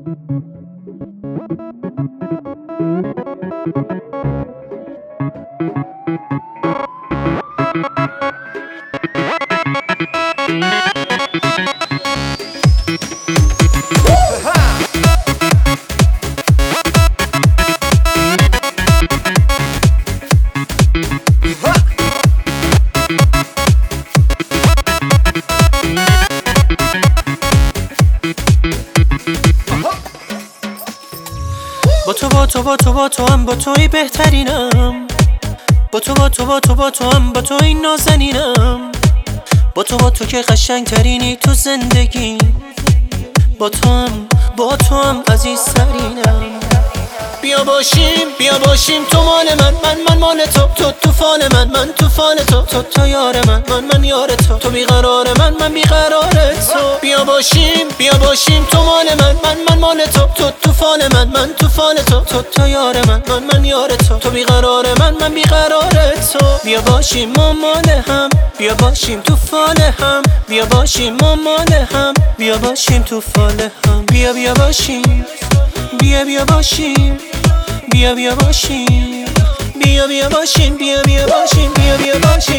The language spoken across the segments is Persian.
با تو هم با توی بهترینم. با تو هم با توی نازنینم. با تو که قشنگ ترینی تو زندگی. با تو هم عزیز ترینم. بیا باشیم تو مال من مال تو طوفان من طوفان تو یار من یار تو بیقرار من بیقرار تو. بیا باشیم تو مال من مال تو طوفان من طوفان تو یار من یار تو بیقرار من بیقرار تو. بیا باشیم ما مال هم، بیا باشیم تو فال هم، بیا باشیم ما مال هم، بیا باشیم تو فال هم. بیا باشیم بیا باشیم بیا باشیم بیا باشیم بیا باشیم.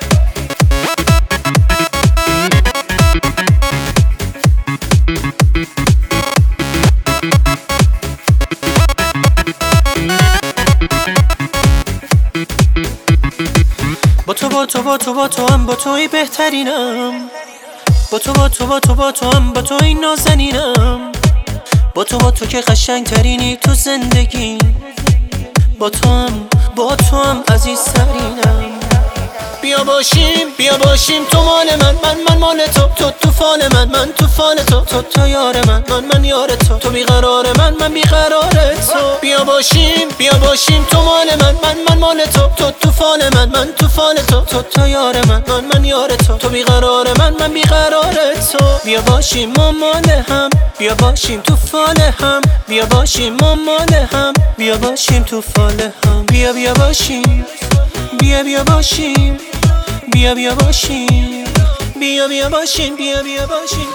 با تو هم با توی بهترینم. با تو هم با توی نازنینم. با تو که قشنگ ترینی تو زندگی. با تو هم عزیز ترینم. بیا باشیم تو مال من مال تو طوفان من طوفان تو یار من یار تو بیقرار من بیقرار تو. بیا باشیم تو مال من مال تو طوفان من طوفان تو یار من یار تو بیقرار من بیقرار تو. بیا باشیم ما مال هم، بیا باشیم تو فال هم، بیا باشیم ما مال هم، بیا باشیم تو فال هم. بیا باشیم بیا باشیم بیا باشیم بیا باشیم بیا باشیم.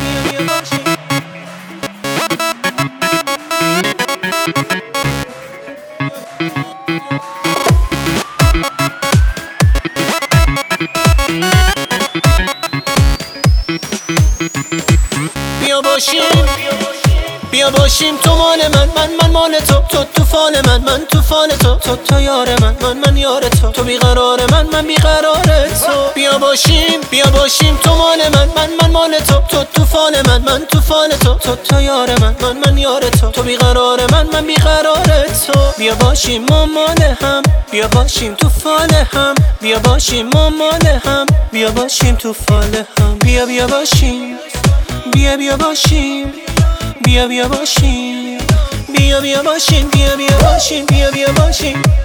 بیا باشیم تو مال من مال تو طوفان من طوفان تو یار من یار تو بیقرار من بیقرار تو. بیا باشیم تو مال من مال تو طوفان من طوفان تو یار من یار تو بیقرار من بیقرار تو. بیا باشیم ما مال هم، بیا باشیم تو فال هم، بیا باشیم ما مال هم، بیا باشیم تو فال هم. بیا باشیم بیا باشیم بیا باشیم بیا باشیم بیا باشیم.